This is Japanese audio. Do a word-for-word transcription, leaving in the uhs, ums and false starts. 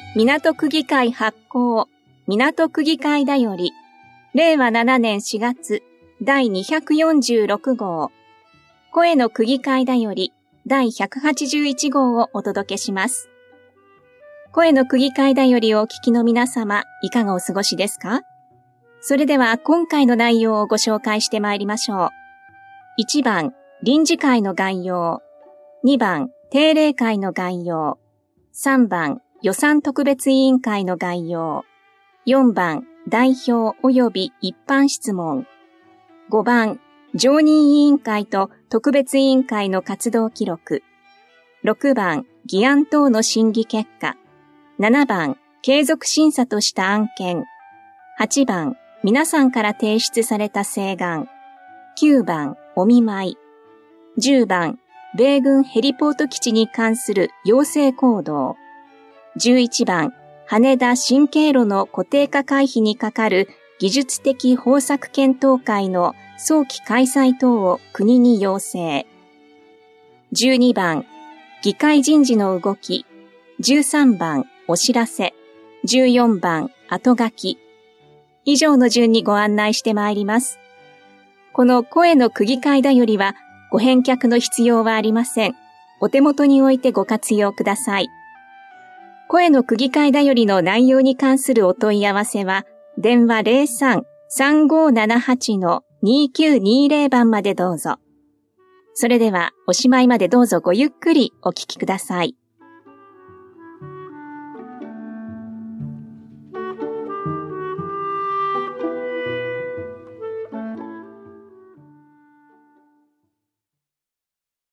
港区議会発行、港区議会だより、れいわななねんしがつだいにひゃくよんじゅうろくごう、声の区議会だよりだいひゃくはちじゅういちごうをお届けします。声の区議会だよりをお聞きの皆様、いかがお過ごしですか？それでは今回の内容をご紹介してまいりましょう。いちばん、臨時会の概要。にばん、定例会の概要。さんばん、予算特別委員会の概要。よんばん、代表及び一般質問。ごばん、常任委員会と特別委員会の活動記録。ろくばん、議案等の審議結果。ななばん、継続審査とした案件。はちばん、皆さんから提出された請願。きゅうばん、お見舞い。じゅうばん、米軍ヘリポート基地に関する要請行動。じゅういちばん、羽田新経路の固定化回避にかかる技術的方策検討会の早期開催等を国に要請。じゅうにばん、議会人事の動き。じゅうさんばん、お知らせ。じゅうよんばん、後書き。以上の順にご案内してまいります。この声の区議会だよりは、ご返却の必要はありません。お手元に置いてご活用ください。声の区議会だよりの内容に関するお問い合わせは、電話 ゼロさん さんごーななはち にきゅうにーぜろ 番までどうぞ。それでは、おしまいまでどうぞごゆっくりお聞きください。